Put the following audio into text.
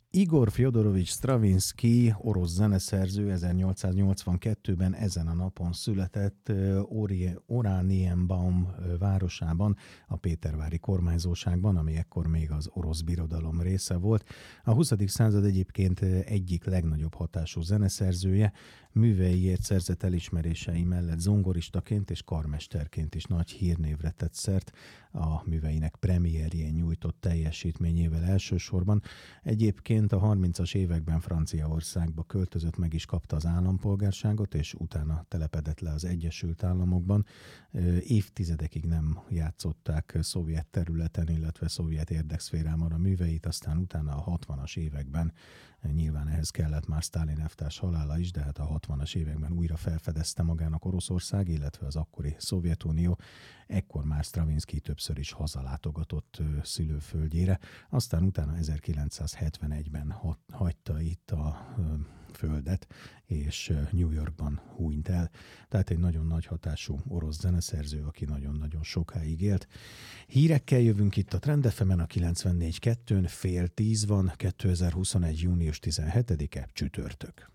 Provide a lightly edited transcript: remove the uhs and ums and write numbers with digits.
Igor Fjodorovics Stravinsky, orosz zeneszerző, 1882-ben ezen a napon született Oranienbaum városában, a Pétervári kormányzóságban, ami ekkor még az orosz birodalom része volt. A 20. század egyébként egyik legnagyobb hatású zeneszerzője, műveiért szerzett elismerései mellett zongoristaként és karmesterként is nagy hírnévre tett szert, a műveinek premierjén nyújtott teljesítményével elsősorban. Egyébként a 30-as években Franciaországba költözött, meg is kapta az állampolgárságot, és utána telepedett le az Egyesült Államokban. Évtizedekig nem játszották szovjet területen, illetve szovjet érdekszférában a műveit, aztán utána a 60-as években, nyilván ehhez kellett már Sztálin elvtárs halála is, de hát a 60-as években újra felfedezte magának Oroszország, illetve az akkori Szovjetunió. Ekkor már Stravinsky többször is hazalátogatott szülőföldjére, aztán utána 1971-ben hagyta itt a földet, és New Yorkban hunyt el. Tehát egy nagyon nagy hatású orosz zeneszerző, aki nagyon-nagyon sokáig élt. Hírekkel jövünk itt a Trend FM-en, a 94.2-n, fél 10 van, 2021. június 17-e, csütörtök.